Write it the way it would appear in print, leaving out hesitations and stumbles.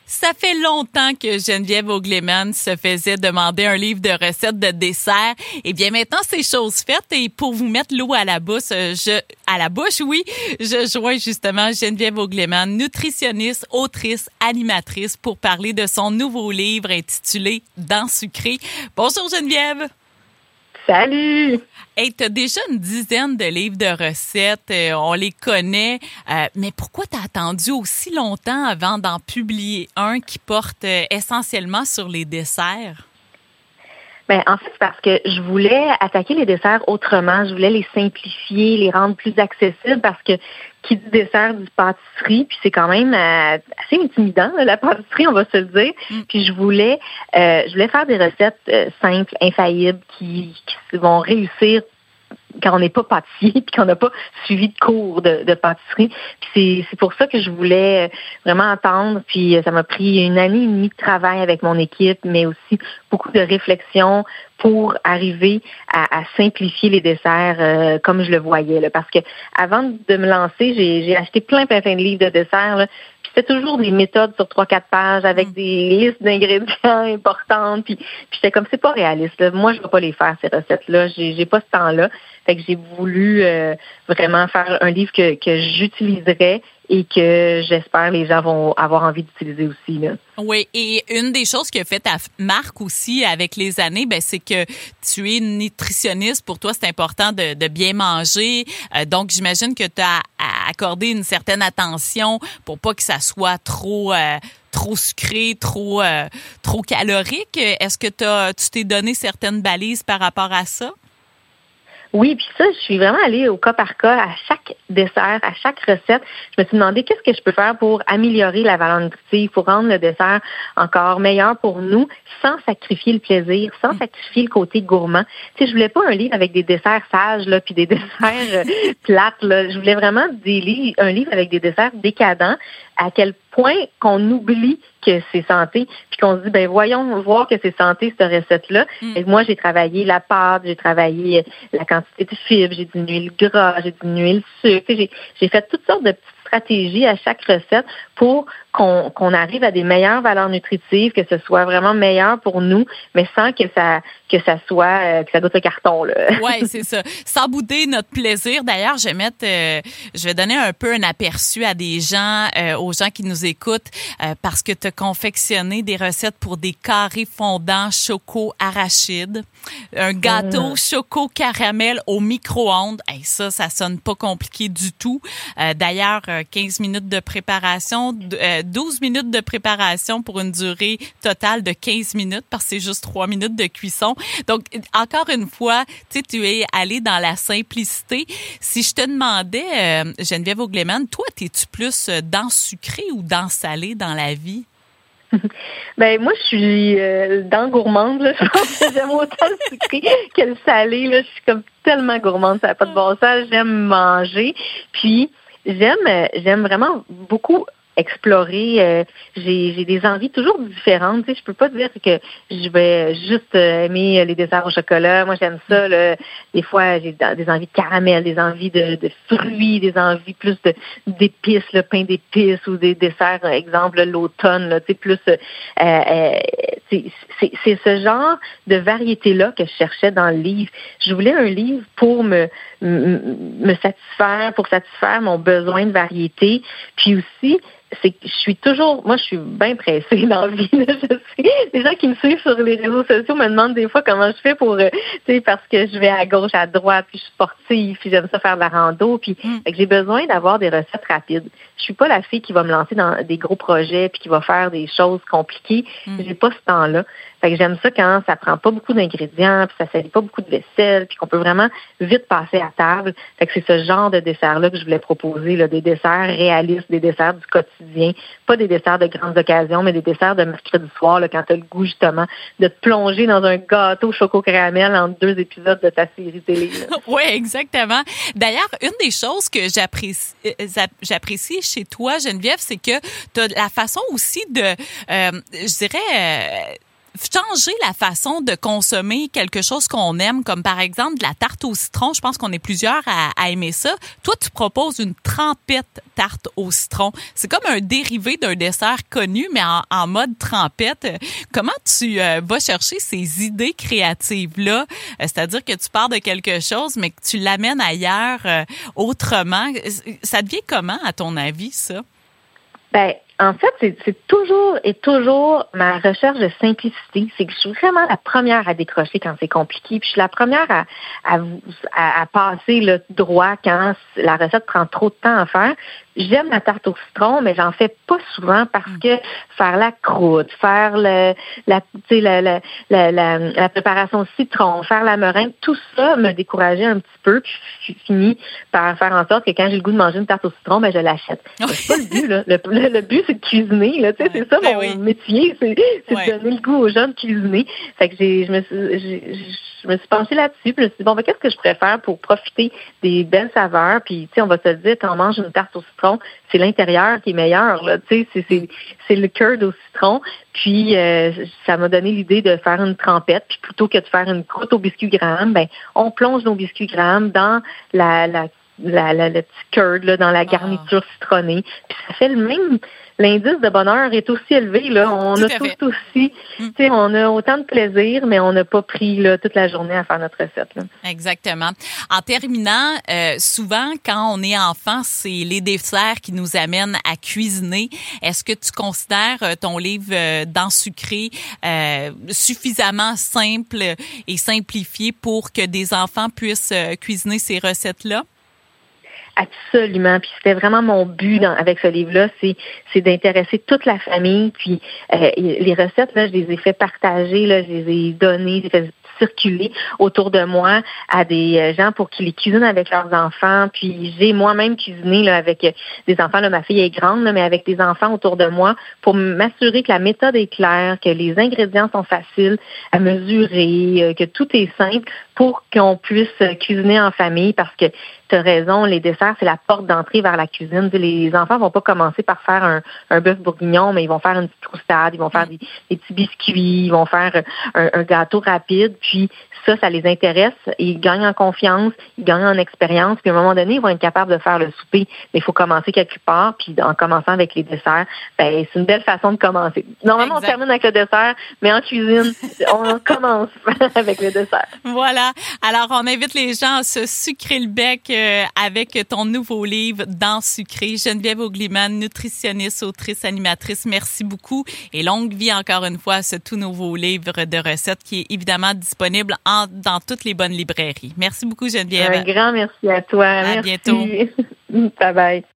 Ça fait longtemps que Geneviève Augleman se faisait demander un livre de recettes de dessert. Eh bien, maintenant, c'est chose faite. Et pour vous mettre l'eau à la bouche, je joins justement Geneviève Augleman, nutritionniste, autrice, animatrice, pour parler de son nouveau livre intitulé « Dents sucrées ». Bonjour Geneviève! Salut! Hey, t'as déjà une dizaine de livres de recettes, on les connaît, mais pourquoi t'as attendu aussi longtemps avant d'en publier un qui porte essentiellement sur les desserts? Ben, en fait, c'est parce que je voulais attaquer les desserts autrement. Je voulais les simplifier, les rendre plus accessibles parce que qui dit dessert dit pâtisserie, puis c'est quand même assez intimidant, là, la pâtisserie, on va se le dire. Puis je voulais faire des recettes simples, infaillibles, qui vont réussir quand on n'est pas pâtissier puis qu'on n'a pas suivi de cours de pâtisserie. Puis c'est pour ça que je voulais vraiment attendre. Puis ça m'a pris 1 année et demie de travail avec mon équipe, mais aussi beaucoup de réflexion pour arriver à simplifier les desserts comme je le voyais. Là. Parce que avant de me lancer, j'ai acheté plein de livres de desserts. Là. Puis c'était toujours des méthodes sur 3-4 pages avec des listes d'ingrédients importantes. Puis j'étais comme, c'est pas réaliste. Là. Moi, je vais pas les faire, ces recettes-là. J'ai pas ce temps-là. Fait que j'ai voulu vraiment faire un livre que j'utiliserais et que j'espère les gens vont avoir envie d'utiliser aussi. Là. Oui, et une des choses qui a fait ta marque aussi avec les années, ben c'est que tu es nutritionniste. Pour toi, c'est important de bien manger. Donc, j'imagine que tu as accordé une certaine attention pour pas que ça soit trop sucré, trop calorique. Est-ce que tu t'es donné certaines balises par rapport à ça? Oui, puis ça, je suis vraiment allée au cas par cas à chaque dessert, à chaque recette. Je me suis demandé qu'est-ce que je peux faire pour améliorer la valeur nutritive, pour rendre le dessert encore meilleur pour nous, sans sacrifier le plaisir, sans sacrifier le côté gourmand. Tu sais, je voulais pas un livre avec des desserts sages là, puis des desserts plates. Là. Je voulais vraiment un livre avec des desserts décadents. À quel point qu'on oublie que c'est santé, puis qu'on se dit, ben voyons voir que c'est santé, cette recette-là. Et moi, j'ai travaillé la pâte, j'ai travaillé la quantité de fibres, j'ai diminué le gras, j'ai diminué le sucre. J'ai fait toutes sortes de petites stratégies à chaque recette pour qu'on arrive à des meilleures valeurs nutritives, que ce soit vraiment meilleur pour nous, mais sans que ça soit que ça goûte le carton. Oui, c'est ça. Sans bouder notre plaisir. D'ailleurs, je vais donner un peu un aperçu à des gens, aux gens qui nous écoutent, parce que tu as confectionné des recettes pour des carrés fondants choco arachide, un gâteau choco caramel au micro-ondes. Hey, ça sonne pas compliqué du tout. D'ailleurs, 15 minutes de préparation, 12 minutes de préparation pour une durée totale de 15 minutes parce que c'est juste 3 minutes de cuisson. Donc, encore une fois, tu es allée dans la simplicité. Si je te demandais, Geneviève Augleman, toi, t'es-tu plus dents sucrées ou dents salées dans la vie? Ben moi, je suis dents gourmande. Là. Je pense que j'aime autant le sucré que le salé. Là. Je suis comme tellement gourmande, ça n'a pas de bon sens. J'aime manger. Puis, j'aime vraiment beaucoup explorer. J'ai des envies toujours différentes. Tu sais, je peux pas dire que je vais juste aimer les desserts au chocolat. Moi, j'aime ça. Là. Des fois, j'ai des envies de caramel, des envies de fruits, des envies plus d'épices, le pain d'épices ou des desserts, exemple, l'automne. Là, tu sais, plus c'est ce genre de variété-là que je cherchais dans le livre. Je voulais un livre pour me satisfaire, pour satisfaire mon besoin de variété. Puis aussi, c'est que je suis bien pressée dans la vie. Là, je sais. Les gens qui me suivent sur les réseaux sociaux me demandent des fois comment je fais pour, parce que je vais à gauche, à droite, puis je suis sportive, puis j'aime ça faire de la rando, puis fait que j'ai besoin d'avoir des recettes rapides. Je suis pas la fille qui va me lancer dans des gros projets puis qui va faire des choses compliquées. J'ai pas ce temps-là. Fait que j'aime ça quand ça prend pas beaucoup d'ingrédients, puis ça salit pas beaucoup de vaisselle, puis qu'on peut vraiment vite passer à table. Fait que c'est ce genre de dessert-là que je voulais proposer, là, des desserts réalistes, des desserts du quotidien, pas des desserts de grandes occasions, mais des desserts de mercredi soir, là, quand tu as le goût justement de te plonger dans un gâteau choco caramel entre 2 épisodes de ta série télé. Oui, exactement. D'ailleurs, une des choses que j'apprécie chez toi, Geneviève, c'est que tu as la façon aussi de, je dirais, changer la façon de consommer quelque chose qu'on aime, comme par exemple de la tarte au citron. Je pense qu'on est plusieurs à aimer ça. Toi, tu proposes une trempette tarte au citron. C'est comme un dérivé d'un dessert connu, mais en mode trempette. Comment tu vas chercher ces idées créatives-là? C'est-à-dire que tu pars de quelque chose, mais que tu l'amènes ailleurs autrement. Ça devient comment, à ton avis, ça? Ben, en fait, c'est toujours ma recherche de simplicité. C'est que je suis vraiment la première à décrocher quand c'est compliqué. Puis je suis la première à passer le droit quand la recette prend trop de temps à faire. J'aime la tarte au citron, mais j'en fais pas souvent parce que faire la croûte, faire la préparation au citron, faire la meringue, tout ça me décourageait un petit peu. Puis je finis par faire en sorte que quand j'ai le goût de manger une tarte au citron, ben je l'achète. C'est pas le but, là. Le but, c'est de cuisiner, là. Tu sais, c'est ça mon métier, c'est de donner le goût aux gens de cuisiner. Fait que je me suis penchée là-dessus. Puis je me suis dit, bon, ben, qu'est-ce que je pourrais faire pour profiter des belles saveurs? Puis, tu sais, on va se le dire, quand on mange une tarte au citron, c'est l'intérieur qui est meilleur, là. Tu sais, c'est le curd au citron. Puis, ça m'a donné l'idée de faire une trempette. Puis, plutôt que de faire une croûte au biscuit Graham, ben, on plonge nos biscuits Graham dans le petit curd, là, dans la garniture citronnée. Puis, ça fait le même. L'indice de bonheur est aussi élevé, là. On a tous aussi, tu sais, on a autant de plaisir, mais on n'a pas pris, là, toute la journée à faire notre recette, là. Exactement. En terminant, souvent, quand on est enfant, c'est les desserts qui nous amènent à cuisiner. Est-ce que tu considères ton livre Dans Sucré suffisamment simple et simplifié pour que des enfants puissent cuisiner ces recettes-là? Absolument. Puis c'était vraiment mon but avec ce livre-là, c'est d'intéresser toute la famille. Puis les recettes, là, je les ai fait partager, là, je les ai données, je les ai fait circuler autour de moi à des gens pour qu'ils les cuisinent avec leurs enfants. Puis j'ai moi-même cuisiné là, avec des enfants. Là, ma fille est grande, là, mais avec des enfants autour de moi pour m'assurer que la méthode est claire, que les ingrédients sont faciles à mesurer, que tout est simple pour qu'on puisse cuisiner en famille parce que tu as raison, les desserts, c'est la porte d'entrée vers la cuisine. Les enfants vont pas commencer par faire un bœuf bourguignon, mais ils vont faire une petite croustade, ils vont faire des petits biscuits, ils vont faire un gâteau rapide. Puis ça les intéresse. Ils gagnent en confiance, ils gagnent en expérience. Puis à un moment donné, ils vont être capables de faire le souper. Mais il faut commencer quelque part. Puis en commençant avec les desserts, ben c'est une belle façon de commencer. Normalement, on termine avec le dessert, mais en cuisine, on commence avec le dessert. Voilà. Alors, on invite les gens à se sucrer le bec avec ton nouveau livre Dans Sucré. Geneviève Augliman, nutritionniste, autrice, animatrice, merci beaucoup. Et longue vie encore une fois à ce tout nouveau livre de recettes qui est évidemment disponible dans toutes les bonnes librairies. Merci beaucoup, Geneviève. Un grand merci à toi. À bientôt. Bye bye.